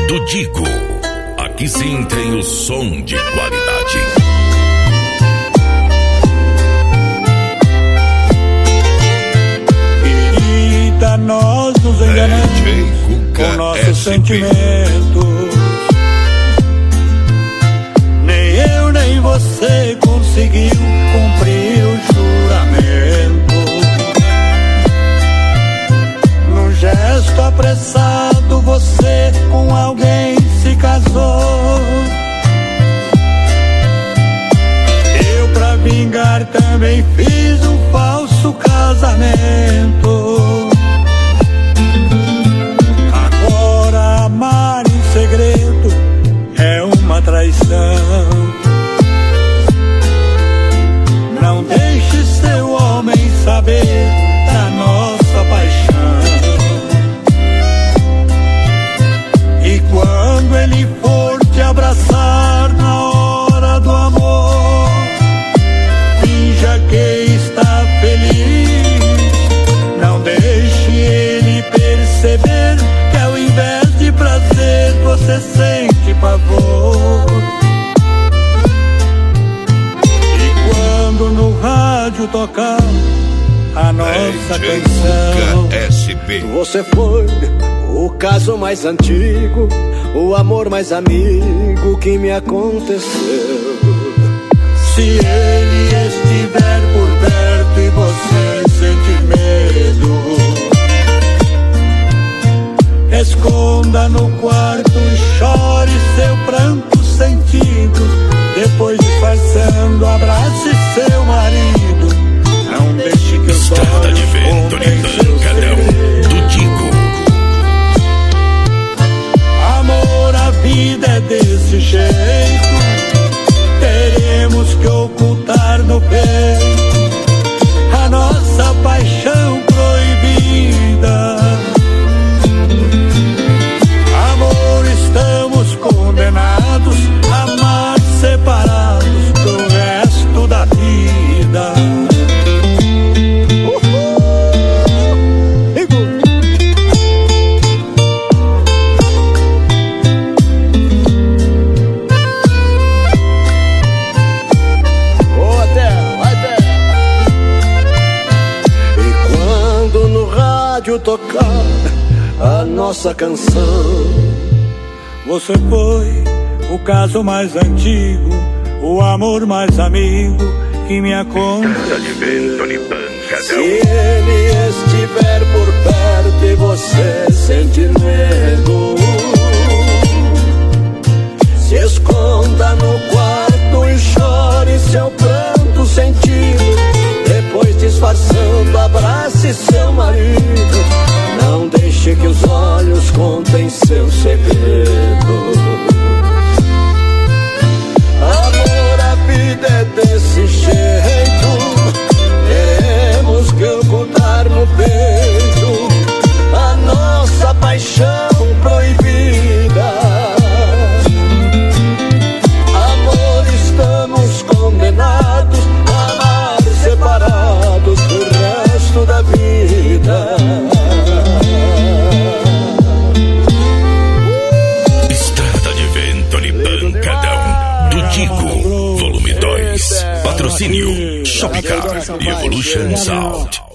do Digo. Aqui sim tem o som de qualidade. Querida, nós nos enganamos com nossos sentimentos. Nem eu nem você conseguiu cumprir o juramento. Num gesto apressado você com alguém se casou. Eu, pra vingar, também fiz um falso casamento. Agora amar em segredo é uma traição. Não deixe seu homem saber da nossa paixão. E quando ele for te abraçar na hora do amor, finja que está feliz. Não deixe ele perceber que ao invés de prazer você sente pavor. E quando no rádio tocar a nossa canção, você foi o caso mais antigo, o amor mais amigo que me aconteceu. Se ele estiver por perto e você sentir medo, esconda no quarto e chore seu pranto sentido. Depois disfarçando, abrace seu marido. Não deixe que os olhos contem seu segredo. Do Digo. Amor, a vida é desse jeito. Teremos que ocultar no peito a nossa paixão proibida. Amor, estamos condenados a amar separados pro resto da vida. Tocar a nossa canção, você foi o caso mais antigo, o amor mais amigo que me aconteceu. Se ele estiver por perto e você sentir medo, se esconda no quarto e chore seu pranto sentido. Depois disfarçando, abrace seu marido. Não deixe que os olhos contem seu segredo. Amor, a vida é desse jeito. Teremos que ocultar no peito a nossa paixão proibida. Amor, estamos condenados a amar separados do resto da vida. Estrada de Vento de Pancadão do Digo, volume 2. Patrocínio Shopcar e Evolution Sound.